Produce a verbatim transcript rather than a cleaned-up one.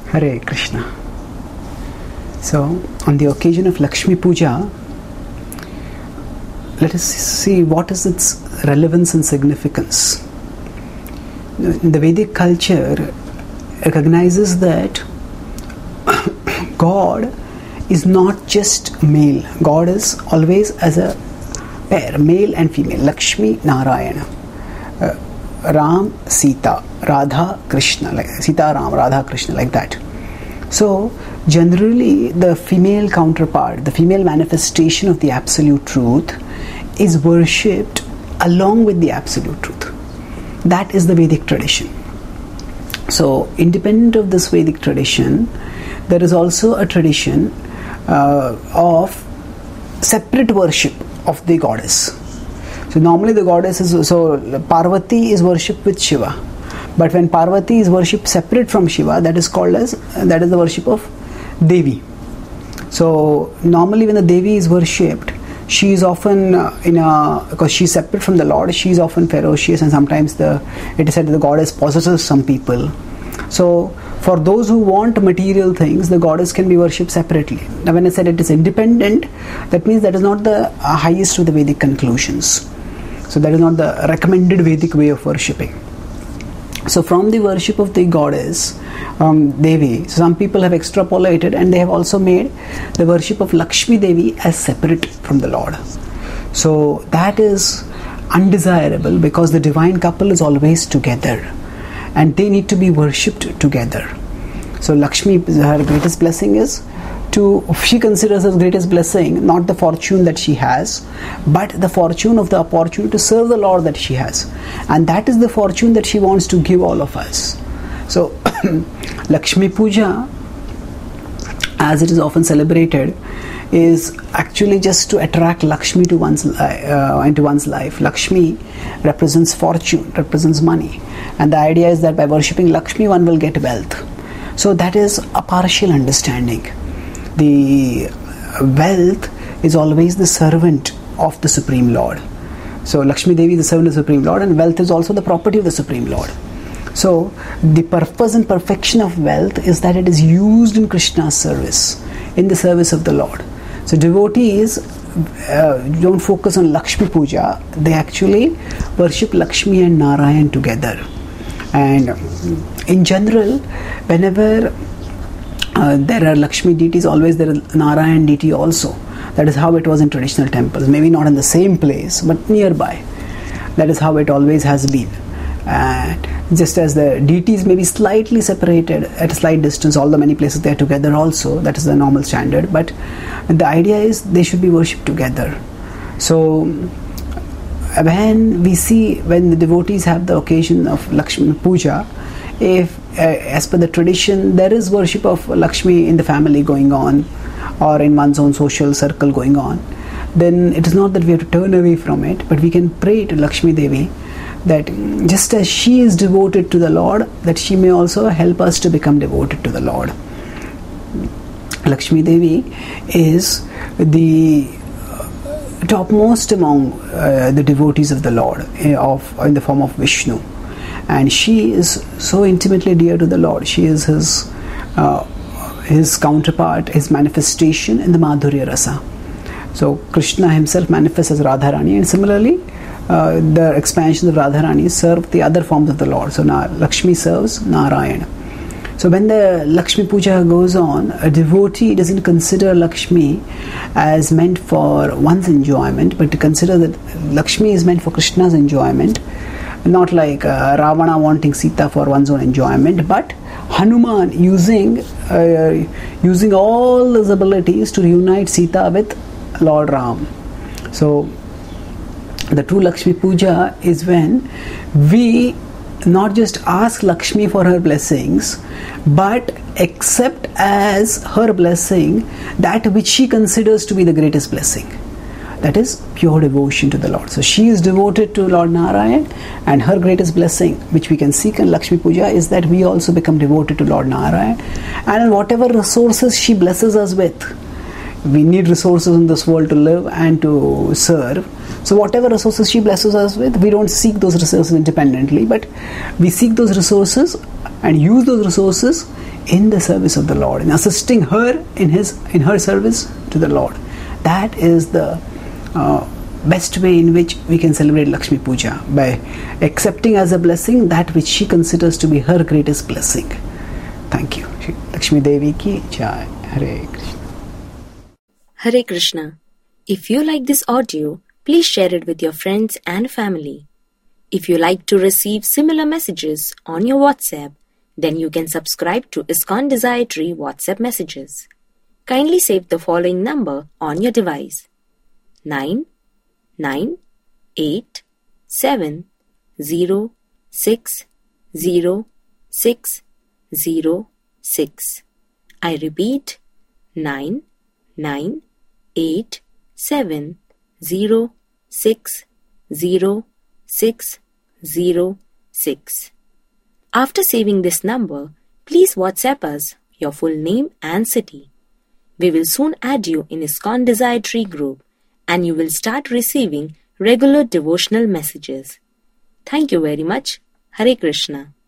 Hare Krishna. So, on the occasion of Lakshmi Puja, let us see what is its relevance and significance. The Vedic culture recognizes that God is not just male. God is always as a pair, male and female. Lakshmi, Narayana. Uh, Ram, Sita, Radha, Krishna, like Sita, Ram, Radha, Krishna, like that. So, generally, the female counterpart, the female manifestation of the absolute truth, is worshipped along with the absolute truth. That is the Vedic tradition. So, independent of this Vedic tradition, there is also a tradition uh, of separate worship of the goddess. So normally the goddess is, so Parvati is worshipped with Shiva, but when Parvati is worshipped separate from Shiva, that is called as, that is the worship of Devi. So normally when the Devi is worshipped, she is often in a, because she is separate from the Lord, she is often ferocious, and sometimes the, it is said that the goddess possesses some people. So for those who want material things, the goddess can be worshipped separately. Now when I said it is independent, that means that is not the highest of the Vedic conclusions. So that is not the recommended Vedic way of worshipping. So from the worship of the goddess, um, Devi, some people have extrapolated and they have also made the worship of Lakshmi Devi as separate from the Lord. So that is undesirable because the divine couple is always together and they need to be worshipped together. So Lakshmi, her greatest blessing is to, she considers her greatest blessing not the fortune that she has, but the fortune of the opportunity to serve the Lord that she has. And that is the fortune that she wants to give all of us. So Lakshmi Puja, as it is often celebrated, is actually just to attract Lakshmi to one's uh, into one's life. Lakshmi represents fortune, represents money, and the idea is that by worshipping Lakshmi one will get wealth. So that is a partial understanding. The wealth is always the servant of the Supreme Lord. So Lakshmi Devi is the servant of the Supreme Lord, and wealth is also the property of the Supreme Lord. So the purpose and perfection of wealth is that it is used in Krishna's service, in the service of the Lord. So devotees uh, don't focus on Lakshmi Puja, they actually worship Lakshmi and Narayan together. And in general, whenever uh, there are Lakshmi deities, always there is Narayan deity also. That is how it was in traditional temples. Maybe not in the same place, but nearby. That is how it always has been. And just as the deities may be slightly separated at a slight distance, although many places they are together also, that is the normal standard, but the idea is they should be worshipped together. So when we see, when the devotees have the occasion of Lakshmi Puja, if uh, as per the tradition there is worship of Lakshmi in the family going on, or in one's own social circle going on, then it is not that we have to turn away from it, but we can pray to Lakshmi Devi that just as she is devoted to the Lord, that she may also help us to become devoted to the Lord. Lakshmi Devi is the topmost among uh, the devotees of the Lord, uh, of in the form of Vishnu, and she is so intimately dear to the Lord. She is his uh, his counterpart, his manifestation in the Madhurya Rasa. So Krishna himself manifests as Radharani, and similarly uh, the expansions of Radharani serve the other forms of the Lord. So now Lakshmi serves Narayana. So when the Lakshmi Puja goes on, a devotee doesn't consider Lakshmi as meant for one's enjoyment, but to consider that Lakshmi is meant for Krishna's enjoyment, not like uh, Ravana wanting Sita for one's own enjoyment, but Hanuman using uh, using all his abilities to reunite Sita with Lord Ram. So the true Lakshmi Puja is when we not just ask Lakshmi for her blessings, but accept as her blessing that which she considers to be the greatest blessing. That is pure devotion to the Lord. So she is devoted to Lord Narayan, and her greatest blessing which we can seek in Lakshmi Puja is that we also become devoted to Lord Narayan, and in whatever resources she blesses us with. We need resources in this world to live and to serve. So whatever resources she blesses us with, we don't seek those resources independently, but we seek those resources and use those resources in the service of the Lord, in assisting her in his in her service to the Lord. That is the uh, best way in which we can celebrate Lakshmi Puja, by accepting as a blessing that which she considers to be her greatest blessing. Thank you. Lakshmi Devi ki jai. Hare Krishna. Hare Krishna. If you like this audio, please share it with your friends and family. If you like to receive similar messages on your WhatsApp, then you can subscribe to ISKCON Desire Tree WhatsApp messages. Kindly save the following number on your device: nine nine eight seven zero six zero six zero six. I repeat, nine nine eight seven zero six zero six zero six. After saving this number, please WhatsApp us your full name and city. We will soon add you in ISKCON Desire Tree group, and you will start receiving regular devotional messages. Thank you very much. Hare Krishna.